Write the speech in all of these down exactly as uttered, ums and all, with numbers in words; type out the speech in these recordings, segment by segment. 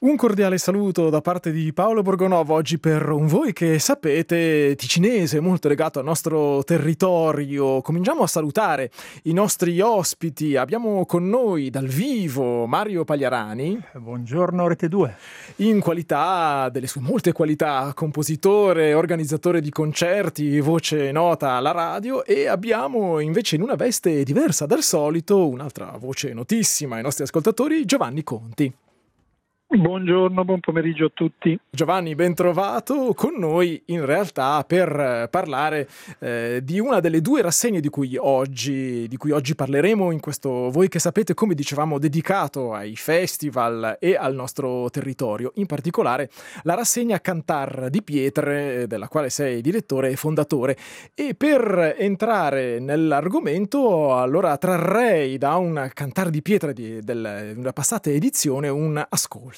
Un cordiale saluto da parte di Paolo Borgonovo, oggi per un Voi che sapete ticinese, molto legato al nostro territorio. Cominciamo a salutare i nostri ospiti. Abbiamo con noi dal vivo Mario Pagliarani. Buongiorno Rete due. In qualità delle sue molte qualità, compositore, organizzatore di concerti, voce nota alla radio, e abbiamo invece in una veste diversa dal solito un'altra voce notissima ai nostri ascoltatori, Giovanni Conti. Buongiorno, buon pomeriggio a tutti. Giovanni, ben trovato con noi in realtà per parlare eh, di una delle due rassegne di cui oggi di cui oggi parleremo in questo Voi che sapete, come dicevamo, dedicato ai festival e al nostro territorio, in particolare la rassegna Cantar di Pietre, della quale sei direttore e fondatore. E per entrare nell'argomento, allora trarrei da un Cantar di Pietre di, del, della passata edizione un ascolto.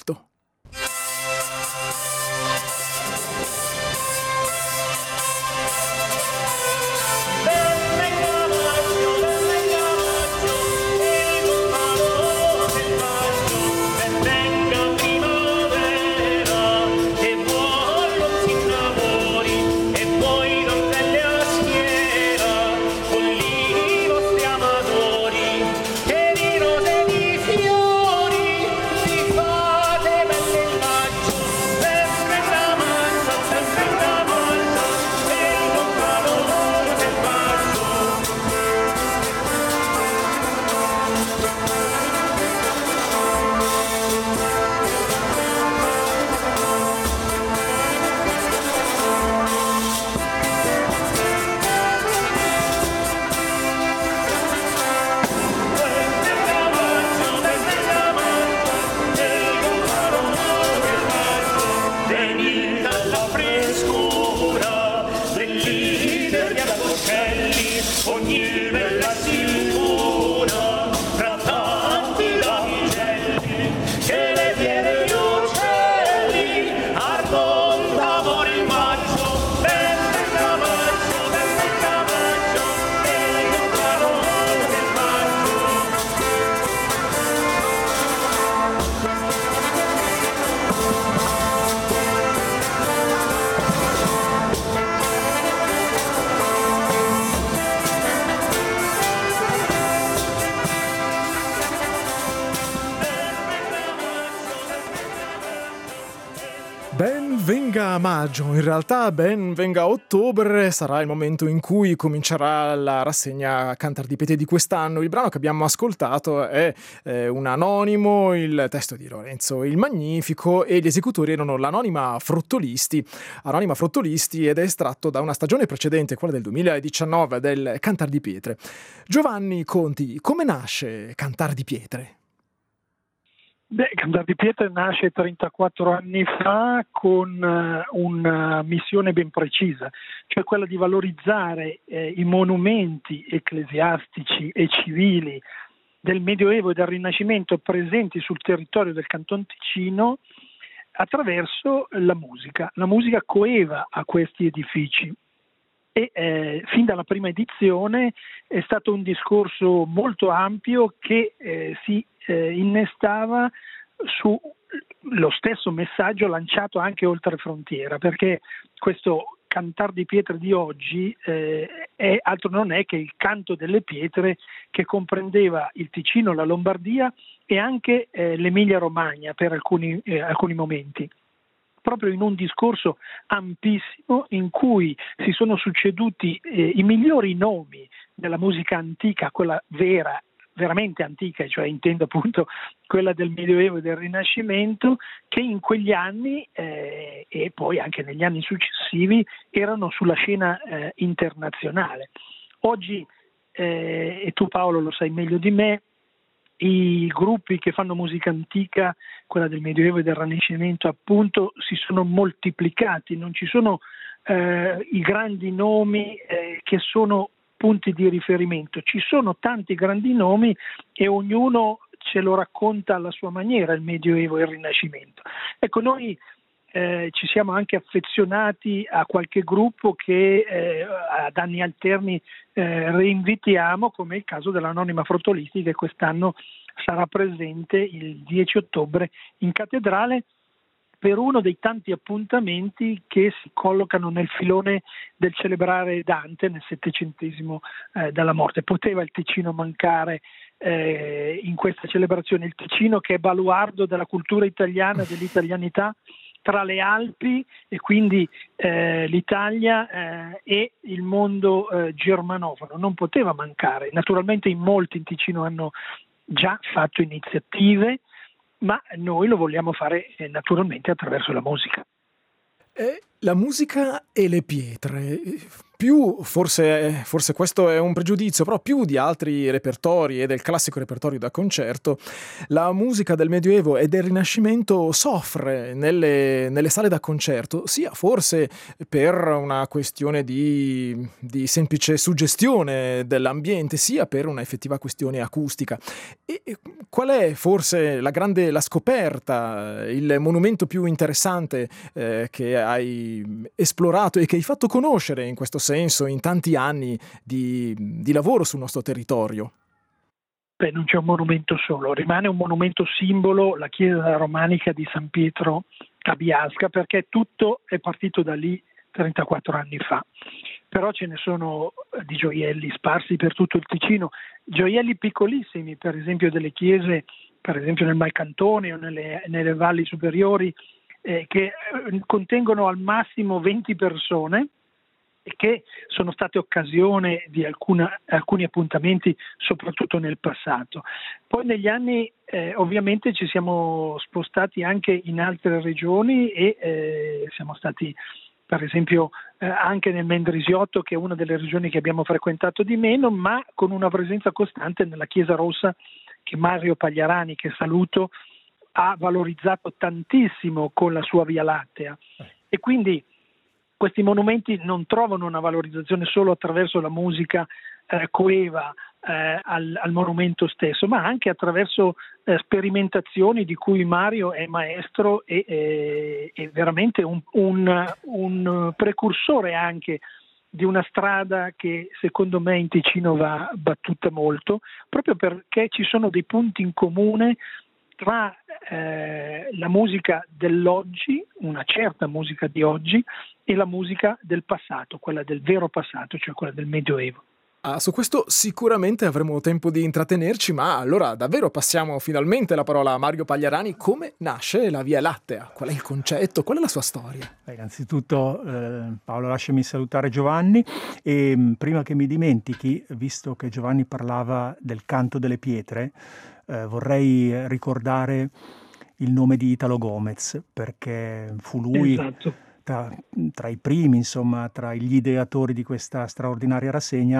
Venga maggio, in realtà ben venga ottobre, sarà il momento in cui comincerà la rassegna Cantar di Pietre di quest'anno. Il brano che abbiamo ascoltato è eh, un anonimo, il testo di Lorenzo il Magnifico, e gli esecutori erano l'Anonima Frottolisti, Anonima Frottolisti, ed è estratto da una stagione precedente, quella del duemiladiciannove, del Cantar di Pietre. Giovanni Conti, come nasce Cantar di Pietre? Beh, Cantar di Pietre nasce trentaquattro anni fa con uh, una missione ben precisa, cioè quella di valorizzare eh, i monumenti ecclesiastici e civili del Medioevo e del Rinascimento presenti sul territorio del Canton Ticino attraverso la musica, la musica coeva a questi edifici. E eh, fin dalla prima edizione è stato un discorso molto ampio che eh, si eh, innestava su lo stesso messaggio lanciato anche oltre frontiera, perché questo Cantar di Pietre di oggi eh, è altro non è che il canto delle pietre, che comprendeva il Ticino, la Lombardia e anche eh, l'Emilia Romagna per alcuni, eh, alcuni momenti, proprio in un discorso ampissimo in cui si sono succeduti eh, i migliori nomi della musica antica, quella vera, veramente antica, cioè intendo appunto quella del Medioevo e del Rinascimento, che in quegli anni eh, e poi anche negli anni successivi erano sulla scena eh, internazionale. Oggi, eh, e tu Paolo lo sai meglio di me, i gruppi che fanno musica antica, quella del Medioevo e del Rinascimento appunto, si sono moltiplicati, non ci sono eh, i grandi nomi eh, che sono punti di riferimento, ci sono tanti grandi nomi e ognuno ce lo racconta alla sua maniera, il Medioevo e il Rinascimento. Ecco, noi eh, ci siamo anche affezionati a qualche gruppo che eh, ad anni alterni eh, reinvitiamo, come il caso dell'Anonima Frottolisti, che quest'anno sarà presente il dieci ottobre in cattedrale, per uno dei tanti appuntamenti che si collocano nel filone del celebrare Dante nel settecentesimo eh, dalla morte. Poteva il Ticino mancare eh, in questa celebrazione? Il Ticino, che è baluardo della cultura italiana, dell'italianità, tra le Alpi e quindi eh, l'Italia eh, e il mondo eh, germanofono, non poteva mancare. Naturalmente in molti in Ticino hanno già fatto iniziative, ma noi lo vogliamo fare eh, naturalmente attraverso la musica. Eh, la musica e le pietre, più forse, forse questo è un pregiudizio, però più di altri repertori e del classico repertorio da concerto, la musica del Medioevo e del Rinascimento soffre nelle, nelle sale da concerto, sia forse per una questione di, di semplice suggestione dell'ambiente, sia per una effettiva questione acustica. E qual è forse la grande la scoperta, il monumento più interessante eh, che hai esplorato e che hai fatto conoscere in questo senso in tanti anni di, di lavoro sul nostro territorio? Beh, non c'è un monumento solo, rimane un monumento simbolo, la chiesa romanica di San Pietro a Biasca, perché tutto è partito da lì trentaquattro anni fa. Però ce ne sono di gioielli sparsi per tutto il Ticino, gioielli piccolissimi, per esempio delle chiese, per esempio nel Malcantone o nelle, nelle valli superiori, eh, che contengono al massimo venti persone e che sono state occasione di alcuna, alcuni appuntamenti, soprattutto nel passato. Poi negli anni eh, ovviamente ci siamo spostati anche in altre regioni e eh, siamo stati per esempio eh, anche nel Mendrisiotto, che è una delle regioni che abbiamo frequentato di meno, ma con una presenza costante nella Chiesa Rossa, che Mario Pagliarani, che saluto, ha valorizzato tantissimo con la sua Via Lattea. E quindi questi monumenti non trovano una valorizzazione solo attraverso la musica eh, coeva eh, al, al monumento stesso, ma anche attraverso eh, sperimentazioni di cui Mario è maestro e eh, è veramente un, un, un precursore anche di una strada che secondo me in Ticino va battuta molto, proprio perché ci sono dei punti in comune tra eh, la musica dell'oggi, una certa musica di oggi, e la musica del passato, quella del vero passato, cioè quella del Medioevo. Ah, su questo sicuramente avremo tempo di intrattenerci, ma allora davvero passiamo finalmente la parola a Mario Pagliarani. Come nasce la Via Lattea? Qual è il concetto? Qual è la sua storia? Beh, innanzitutto eh, Paolo, lasciami salutare Giovanni e mh, prima che mi dimentichi, visto che Giovanni parlava del canto delle pietre, eh, vorrei ricordare il nome di Italo Gomez, perché fu lui... Esatto. Tra, tra i primi, insomma, tra gli ideatori di questa straordinaria rassegna,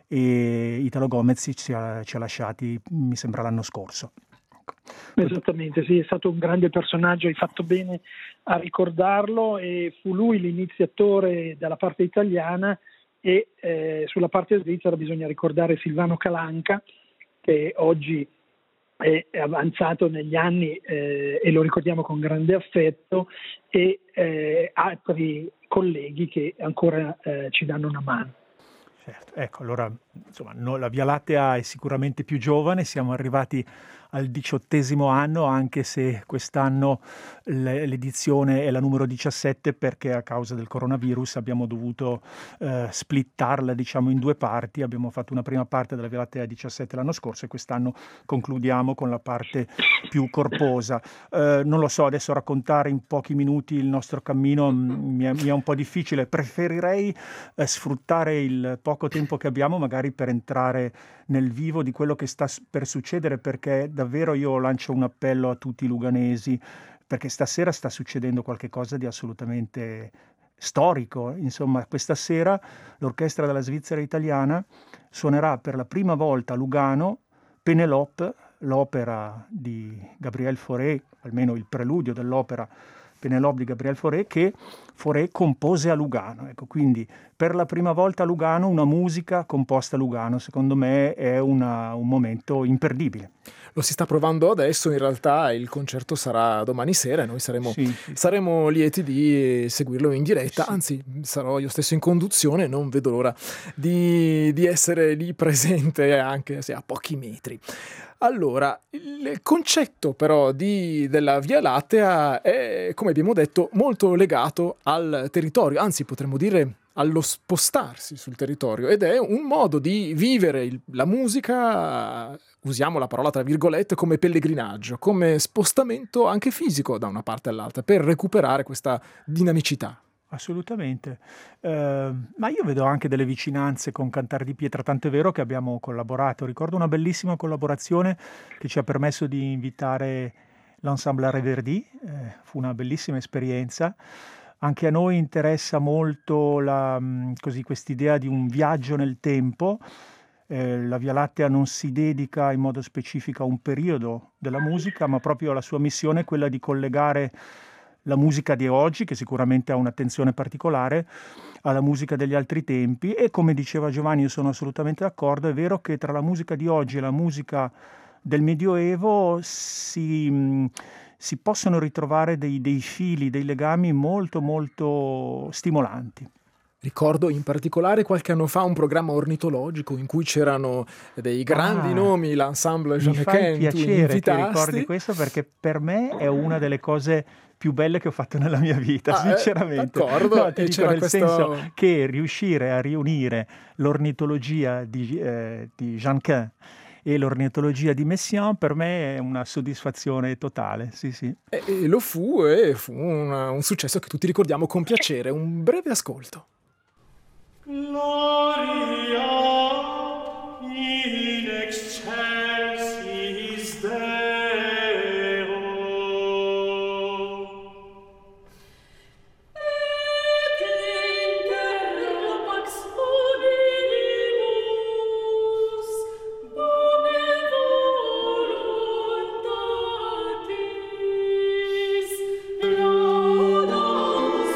e Italo Gomez ci ha, ci ha lasciati, mi sembra, l'anno scorso. Esattamente, sì, è stato un grande personaggio, hai fatto bene a ricordarlo, e fu lui l'iniziatore dalla parte italiana, e eh, sulla parte svizzera bisogna ricordare Silvano Calanca, che oggi è avanzato negli anni eh, e lo ricordiamo con grande affetto, e eh, altri colleghi che ancora eh, ci danno una mano. Certo, ecco, allora insomma no, la Via Lattea è sicuramente più giovane, siamo arrivati al diciottesimo anno, anche se quest'anno l'edizione è la numero diciassette, perché a causa del coronavirus abbiamo dovuto eh, splittarla, diciamo, in due parti. Abbiamo fatto una prima parte della Via Lattea diciassette l'anno scorso e quest'anno concludiamo con la parte più corposa. Eh, non lo so, adesso raccontare in pochi minuti il nostro cammino mi è, mi è un po' difficile. Preferirei eh, sfruttare il poco tempo che abbiamo magari per entrare nel vivo di quello che sta per succedere, perché davvero io lancio un appello a tutti i luganesi, perché stasera sta succedendo qualche cosa di assolutamente storico. Insomma, questa sera l'Orchestra della Svizzera Italiana suonerà per la prima volta a Lugano Pénélope, l'opera di Gabriel Fauré, almeno il preludio dell'opera Pénélope di Gabriel Fauré, che Fauré compose a Lugano. Ecco, quindi per la prima volta a Lugano una musica composta a Lugano, secondo me è una, un momento imperdibile. lo si sta provando adesso, in realtà il concerto sarà domani sera e noi saremo, Sì, sì. saremo lieti di seguirlo in diretta, Sì. anzi sarò io stesso in conduzione, non vedo l'ora di, di essere lì presente anche se a pochi metri. Allora, il concetto però di, della Via Lattea è, come abbiamo detto, molto legato al territorio, anzi potremmo dire allo spostarsi sul territorio, ed è un modo di vivere il- la musica, usiamo la parola tra virgolette, come pellegrinaggio, come spostamento anche fisico da una parte all'altra, per recuperare questa dinamicità. Assolutamente. Ehm, ma io vedo anche delle vicinanze con Cantar di Pietra, tant'è vero che abbiamo collaborato. Ricordo una bellissima collaborazione che ci ha permesso di invitare l'Ensemble Reverdy, eh, fu una bellissima esperienza. Anche a noi interessa molto la, mh, così, quest'idea di un viaggio nel tempo. Eh, la Via Lattea non si dedica in modo specifico a un periodo della musica, ma proprio la sua missione è quella di collegare la musica di oggi, che sicuramente ha un'attenzione particolare, alla musica degli altri tempi. E come diceva Giovanni, io sono assolutamente d'accordo, è vero che tra la musica di oggi e la musica del Medioevo si, mh, si possono ritrovare dei, dei fili, dei legami molto molto stimolanti. Ricordo in particolare qualche anno fa un programma ornitologico in cui c'erano dei grandi Ah, nomi, l'ensemble mi Jean fa Lequin, tu li piacere che ricordi invitasti. questo perché per me è una delle cose più belle che ho fatto nella mia vita, Ah, eh, sinceramente. d'accordo, No, ti e dico c'era nel senso questo... che riuscire a riunire l'ornitologia di, eh, di Jeanquin e l'ornitologia di Messiaen per me è una soddisfazione totale, sì, sì. E, e lo fu, e fu una- un successo che tutti ricordiamo con piacere. Un breve ascolto. Gloria in excelsis Deo. Et inter pax omnibus bone voluntatis laudamus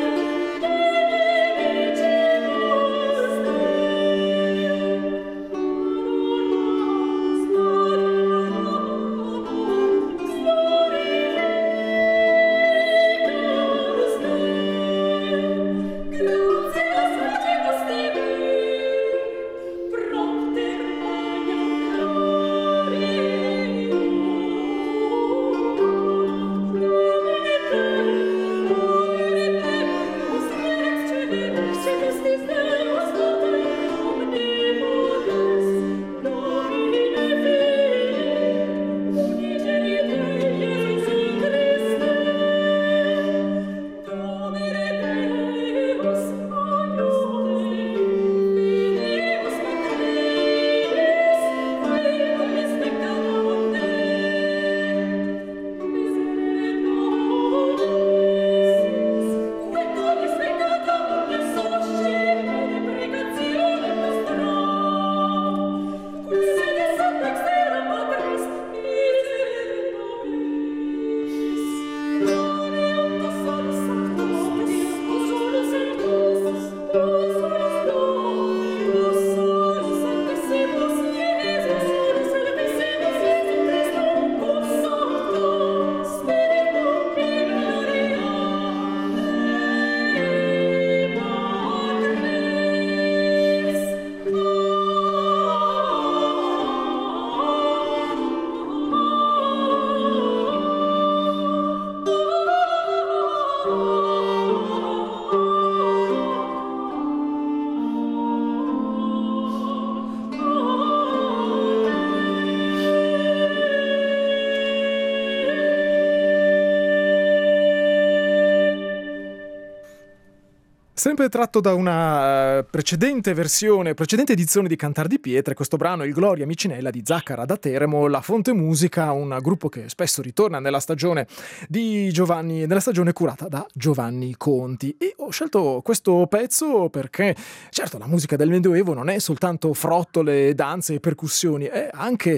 Sempre tratto da una eh, precedente versione, precedente edizione di Cantar di Pietre, questo brano Il Gloria Micinella di Zaccara da Teramo, La Fonte Musica, un gruppo che spesso ritorna nella stagione di Giovanni, nella stagione curata da Giovanni Conti. E ho scelto questo pezzo perché, certo, la musica del Medioevo non è soltanto frottole, danze e percussioni, è anche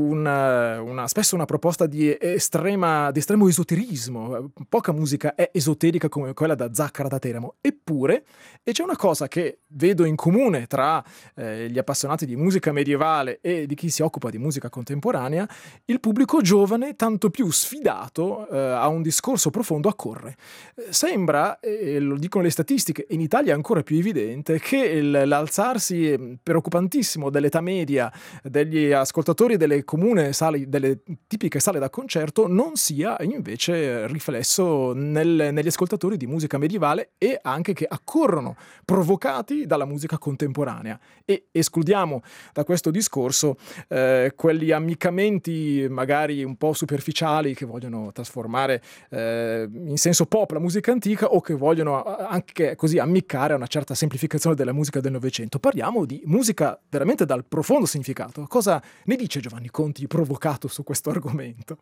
una, una, spesso una proposta di, estrema, di estremo esoterismo. Poca musica è esoterica come quella da Zaccara da Teramo, eppure partiture, e c'è una cosa che vedo in comune tra eh, gli appassionati di musica medievale e di chi si occupa di musica contemporanea: il pubblico giovane, tanto più sfidato eh, a un discorso profondo, accorre. Eh, sembra, e lo dicono le statistiche, in Italia è ancora più evidente, che il, l'alzarsi preoccupantissimo dell'età media degli ascoltatori delle comune sale, delle tipiche sale da concerto, non sia invece riflesso nel, negli ascoltatori di musica medievale, e anche che accorrono provocati dalla musica contemporanea. E escludiamo da questo discorso eh, quegli ammiccamenti magari un po' superficiali che vogliono trasformare eh, in senso pop la musica antica, o che vogliono anche così ammiccare a una certa semplificazione della musica del Novecento. Parliamo di musica veramente dal profondo significato. Cosa ne dice Giovanni Conti, provocato su questo argomento?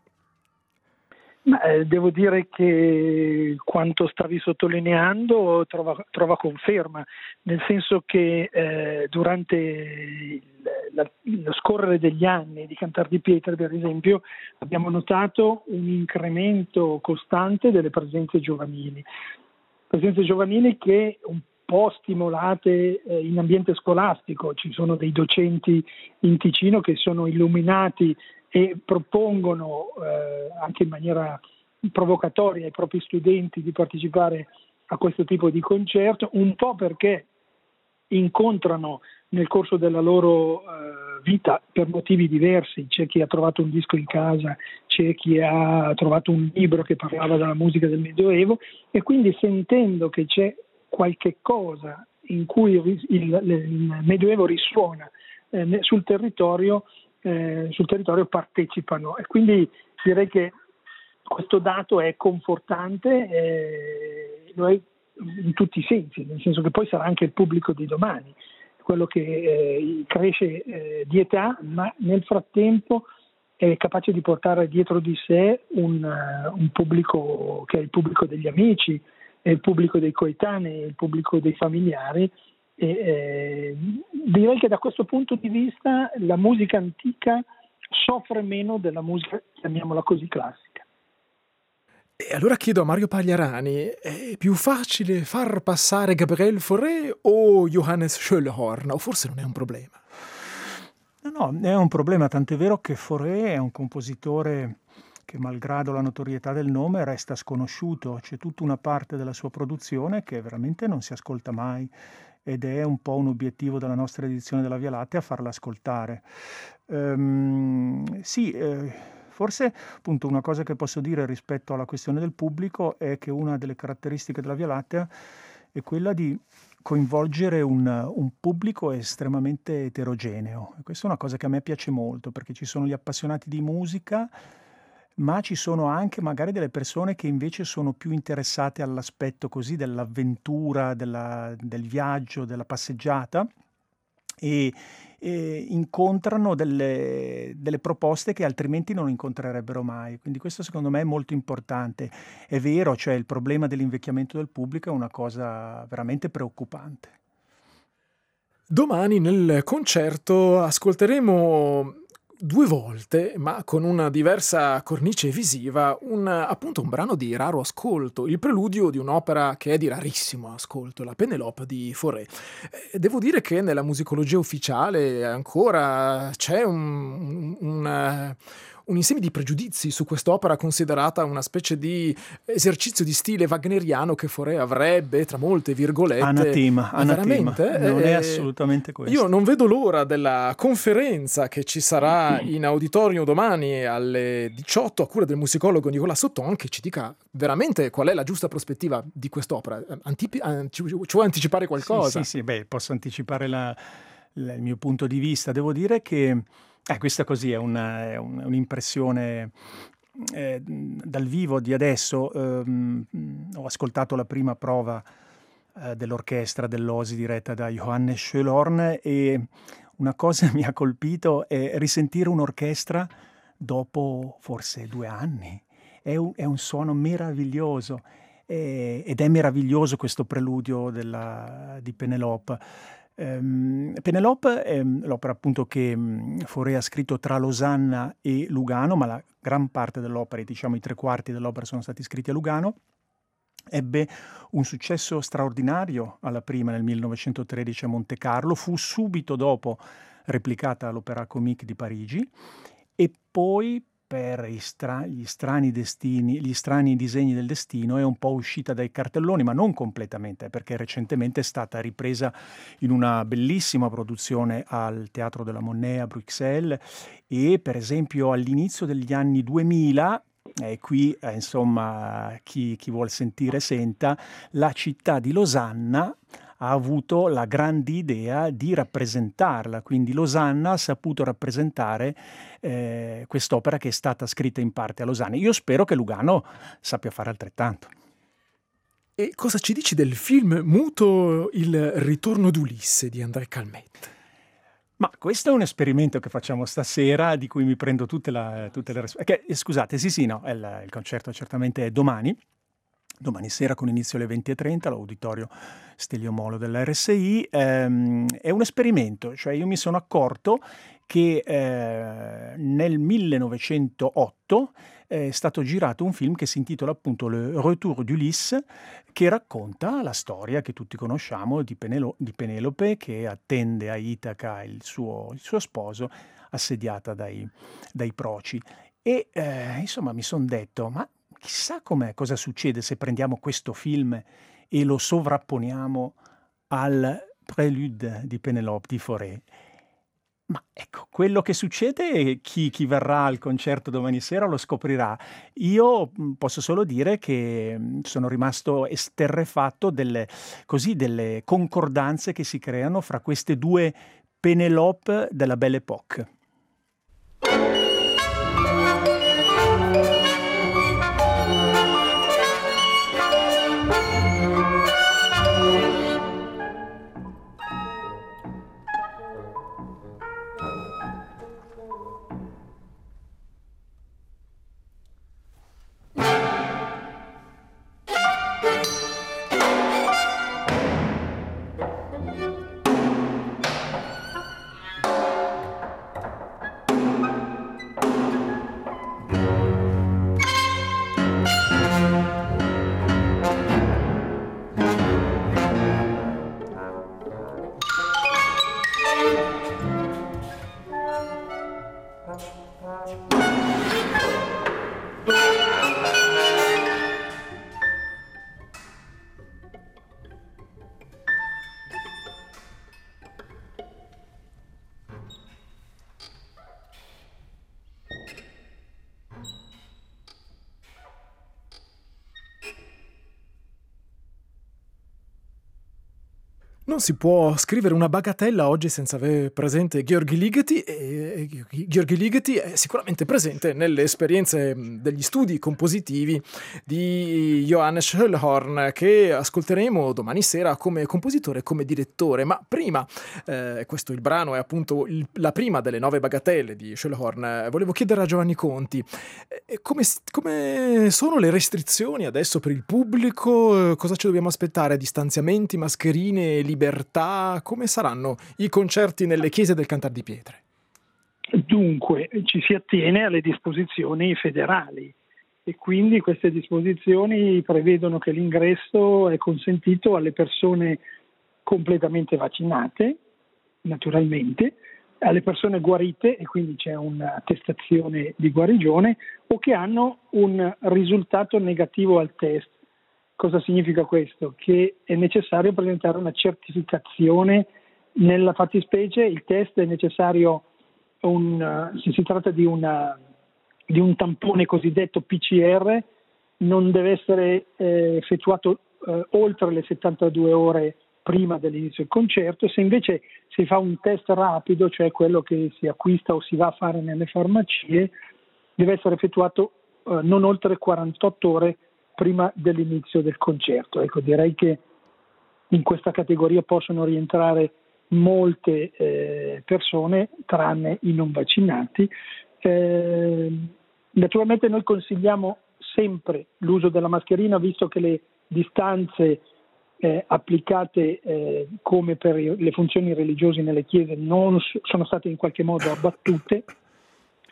Ma, eh, devo dire che quanto stavi sottolineando trova, trova conferma, nel senso che eh, durante il, la, lo scorrere degli anni di Cantar di Pietra, per esempio, abbiamo notato un incremento costante delle presenze giovanili, presenze giovanili che un po' stimolate eh, in ambiente scolastico. Ci sono dei docenti in Ticino che sono illuminati e propongono eh, anche in maniera provocatoria ai propri studenti di partecipare a questo tipo di concerto, un po' perché incontrano nel corso della loro eh, vita, per motivi diversi, c'è chi ha trovato un disco in casa, c'è chi ha trovato un libro che parlava della musica del Medioevo, e quindi sentendo che c'è qualche cosa in cui il, il, il Medioevo risuona eh, sul territorio, Eh, sul territorio partecipano, e quindi direi che questo dato è confortante, eh, lo è in tutti i sensi, nel senso che poi sarà anche il pubblico di domani, quello che eh, cresce eh, di età, ma nel frattempo è capace di portare dietro di sé un, uh, un pubblico che è il pubblico degli amici, è il pubblico dei coetanei, è il pubblico dei familiari. E, eh, direi che da questo punto di vista la musica antica soffre meno della musica, chiamiamola così, classica. E allora chiedo a Mario Pagliarani: è più facile far passare Gabriel Fauré o Johannes Schöllhorn, o forse non è un problema? No, no, è un problema, tant'è vero che Fauré è un compositore che, malgrado la notorietà del nome, resta sconosciuto. C'è tutta una parte della sua produzione che veramente non si ascolta mai, ed è un po' un obiettivo della nostra edizione della Via Lattea farla ascoltare. Ehm, sì, eh, forse appunto una cosa che posso dire rispetto alla questione del pubblico è che una delle caratteristiche della Via Lattea è quella di coinvolgere un, un pubblico estremamente eterogeneo. E questa è una cosa che a me piace molto, perché ci sono gli appassionati di musica, ma ci sono anche magari delle persone che invece sono più interessate all'aspetto così dell'avventura, della, del viaggio, della passeggiata, e, e incontrano delle, delle proposte che altrimenti non incontrerebbero mai. Quindi questo secondo me è molto importante. È vero, cioè il problema dell'invecchiamento del pubblico è una cosa veramente preoccupante. Domani nel concerto ascolteremo due volte, ma con una diversa cornice visiva, un, appunto un brano di raro ascolto, il preludio di un'opera che è di rarissimo ascolto, la Pénélope di Fauré. Eh, devo dire che nella musicologia ufficiale ancora c'è un, un, un un insieme di pregiudizi su quest'opera, considerata una specie di esercizio di stile wagneriano che Fauré avrebbe, tra molte virgolette. Anatema, anatema. Veramente? Non eh, è assolutamente questo. Io non vedo l'ora della conferenza che ci sarà in auditorium domani alle diciotto a cura del musicologo Nicolas Sotton, che ci dica veramente qual è la giusta prospettiva di quest'opera. Antipi- an- ci, ci vuoi anticipare qualcosa? Sì, sì, sì, beh, posso anticipare la, la, il mio punto di vista. Devo dire che Eh, questa così è, una, è un, un'impressione eh, dal vivo di adesso. Um, ho ascoltato la prima prova eh, dell'orchestra dell'O S I diretta da Johannes Schöllhorn, e una cosa mi ha colpito è risentire un'orchestra dopo forse due anni. È un, è un suono meraviglioso, e, ed è meraviglioso questo preludio della, di Pénélope. Um, Pénélope è l'opera appunto che um, Fauré ha scritto tra Losanna e Lugano, ma la gran parte dell'opera, diciamo i tre quarti dell'opera, sono stati scritti a Lugano. ebbe un successo straordinario alla prima nel millenovecentotredici a Monte Carlo, fu subito dopo replicata all'Opéra Comique di Parigi e poi per gli, stra- gli strani destini, gli strani disegni del destino è un po' uscita dai cartelloni, ma non completamente, perché recentemente è stata ripresa in una bellissima produzione al Teatro della Monnaie a Bruxelles e per esempio all'inizio degli anni duemila. E qui, eh, insomma, chi, chi vuol sentire senta, la città di Losanna ha avuto la grande idea di rappresentarla, quindi Losanna ha saputo rappresentare eh, quest'opera che è stata scritta in parte a Losanna. Io spero che Lugano sappia fare altrettanto. E cosa ci dici del film muto Il ritorno d'Ulisse di André Calmette? Ma questo è un esperimento che facciamo stasera, di cui mi prendo tutte, la, tutte le responsabilità. Scusate, sì sì, no, il, il concerto certamente è domani, domani sera con inizio alle venti e trenta, all'auditorio Stelio Molo dell'R S I. Ehm, è un esperimento, cioè io mi sono accorto che eh, nel millenovecentootto è stato girato un film che si intitola appunto Le Retour d'Ulysse, che racconta la storia che tutti conosciamo di, Penelo- di Penelope che attende a Itaca il suo, il suo sposo, assediata dai, dai proci. E eh, insomma mi sono detto, ma chissà com'è, cosa succede se prendiamo questo film e lo sovrapponiamo al Prélude di Pénélope di Fauré. Ma ecco, quello che succede, chi, chi verrà al concerto domani sera lo scoprirà. Io mh, posso solo dire che mh, sono rimasto esterrefatto delle, così, delle concordanze che si creano fra queste due Pénélope della Belle Époque. Non si può scrivere una bagatella oggi senza avere presente György Ligeti, e György Ligeti è sicuramente presente nelle esperienze degli studi compositivi di Johannes Schöllhorn, che ascolteremo domani sera come compositore e come direttore. Ma prima, eh, questo il brano è appunto il, la prima delle nove bagatelle di Schöllhorn, volevo chiedere a Giovanni Conti, eh, come, come sono le restrizioni adesso per il pubblico? Cosa ci dobbiamo aspettare? Distanziamenti, mascherine, libertà? Libertà, come saranno i concerti nelle chiese del Cantar di Pietre? Dunque, ci si attiene alle disposizioni federali e quindi queste disposizioni prevedono che l'ingresso è consentito alle persone completamente vaccinate, naturalmente, alle persone guarite, e quindi c'è un'attestazione di guarigione, o che hanno un risultato negativo al test. Cosa significa questo? Che è necessario presentare una certificazione. Nella fattispecie il test è necessario, un, se si tratta di, una, di un tampone cosiddetto P C R, non deve essere eh, effettuato eh, oltre le settantadue ore prima dell'inizio del concerto. Se invece si fa un test rapido, cioè quello che si acquista o si va a fare nelle farmacie, deve essere effettuato eh, non oltre quarantotto ore prima dell'inizio del concerto. Ecco, direi che in questa categoria possono rientrare molte eh, persone, tranne i non vaccinati. Eh, naturalmente noi consigliamo sempre l'uso della mascherina, visto che le distanze eh, applicate eh, come per le funzioni religiose nelle chiese non sono state in qualche modo abbattute,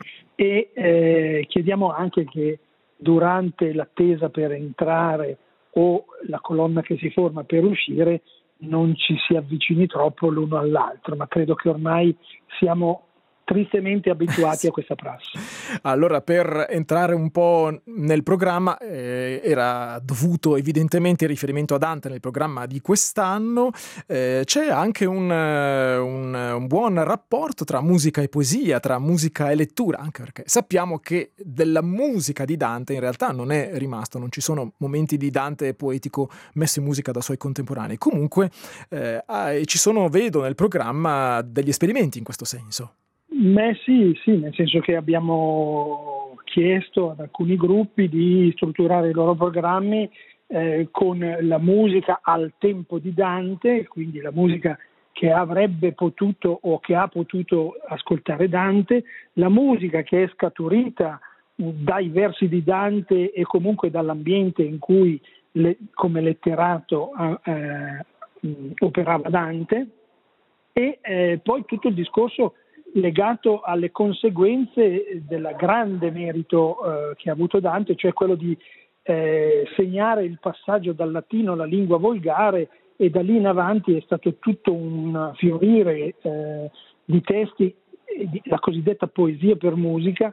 e eh, chiediamo anche che durante l'attesa per entrare o la colonna che si forma per uscire non ci si avvicini troppo l'uno all'altro, ma credo che ormai siamo tristemente abituati a questa prassi. Allora, per entrare un po' nel programma, eh, era dovuto evidentemente il riferimento a Dante nel programma di quest'anno. Eh, c'è anche un, un, un buon rapporto tra musica e poesia, tra musica e lettura, anche perché sappiamo che della musica di Dante in realtà non è rimasto, non ci sono momenti di Dante poetico messo in musica da suoi contemporanei. Comunque eh, ci sono, vedo nel programma, degli esperimenti in questo senso. Beh sì, sì, nel senso che abbiamo chiesto ad alcuni gruppi di strutturare i loro programmi eh, con la musica al tempo di Dante, quindi la musica che avrebbe potuto o che ha potuto ascoltare Dante, la musica che è scaturita dai versi di Dante e comunque dall'ambiente in cui le, come letterato eh, operava Dante, e eh, poi tutto il discorso legato alle conseguenze del grande merito eh, che ha avuto Dante, cioè quello di eh, segnare il passaggio dal latino alla lingua volgare, e da lì in avanti è stato tutto un fiorire eh, di testi, di, la cosiddetta poesia per musica,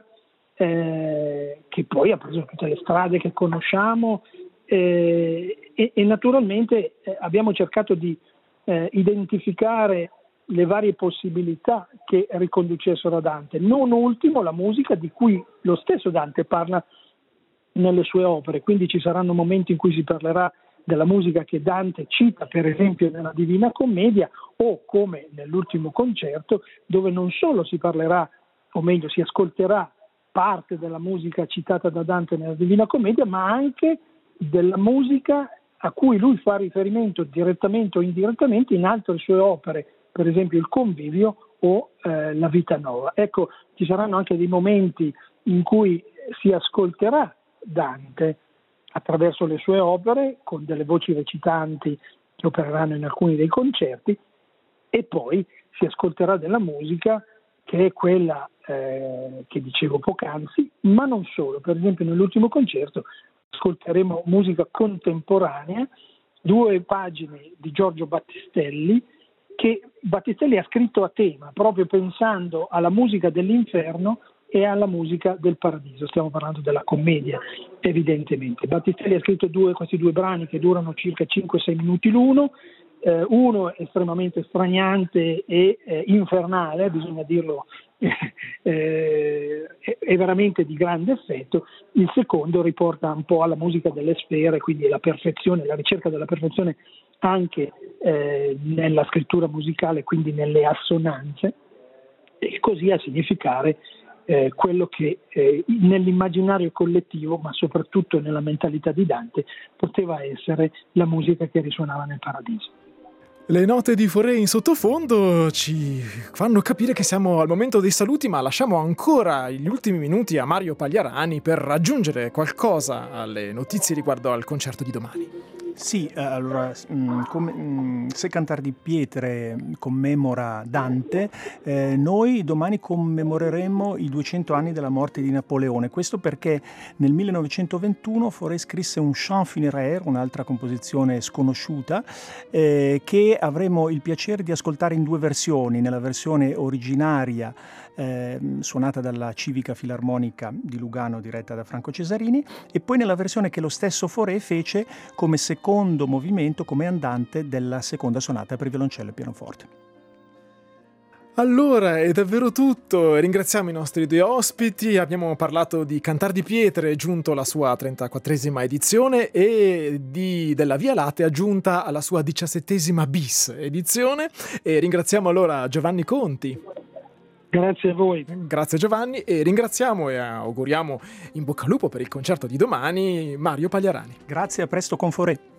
eh, che poi ha preso tutte le strade che conosciamo, eh, e, e naturalmente eh, abbiamo cercato di eh, identificare le varie possibilità che riconducessero a Dante, non ultimo la musica di cui lo stesso Dante parla nelle sue opere, quindi ci saranno momenti in cui si parlerà della musica che Dante cita per esempio nella Divina Commedia, o come nell'ultimo concerto, dove non solo si parlerà, o meglio si ascolterà parte della musica citata da Dante nella Divina Commedia, ma anche della musica a cui lui fa riferimento direttamente o indirettamente in altre sue opere, per esempio il Convivio o eh, la Vita Nova. Ecco, ci saranno anche dei momenti in cui si ascolterà Dante attraverso le sue opere, con delle voci recitanti che opereranno in alcuni dei concerti, e poi si ascolterà della musica che è quella eh, che dicevo poc'anzi, ma non solo. Per esempio nell'ultimo concerto ascolteremo musica contemporanea, due pagine di Giorgio Battistelli, che Battistelli ha scritto a tema, proprio pensando alla musica dell'inferno e alla musica del paradiso. Stiamo parlando della commedia, evidentemente. Battistelli ha scritto due, questi due brani che durano circa cinque sei minuti l'uno, eh, uno estremamente straniante e eh, infernale, bisogna dirlo, eh, è veramente di grande effetto. Il secondo riporta un po' alla musica delle sfere, quindi la perfezione, la ricerca della perfezione anche eh, nella scrittura musicale, quindi nelle assonanze, e così a significare eh, quello che eh, nell'immaginario collettivo, ma soprattutto nella mentalità di Dante, poteva essere la musica che risuonava nel paradiso. Le note di Fauré in sottofondo ci fanno capire che siamo al momento dei saluti, ma lasciamo ancora gli ultimi minuti a Mario Pagliarani per aggiungere qualcosa alle notizie riguardo al concerto di domani. Sì, allora, come, se Cantar di Pietre commemora Dante, eh, noi domani commemoreremo i duecento anni della morte di Napoleone. Questo perché nel millenovecentoventuno Fauré scrisse un Chant funéraire, un'altra composizione sconosciuta, eh, che avremo il piacere di ascoltare in due versioni. Nella versione originaria eh, suonata dalla Civica Filarmonica di Lugano, diretta da Franco Cesarini, e poi nella versione che lo stesso Fauré fece come secondo movimento, come andante della seconda sonata per violoncello e pianoforte. Allora, è davvero tutto. Ringraziamo i nostri due ospiti. Abbiamo parlato di Cantar di Pietre, giunto alla sua trentaquattresima edizione, e di, della Via Lattea, giunta alla sua diciassettesima bis edizione. E ringraziamo allora Giovanni Conti. Grazie a voi. Grazie Giovanni, e ringraziamo e auguriamo in bocca al lupo per il concerto di domani Mario Pagliarani. Grazie, a presto con Fauré.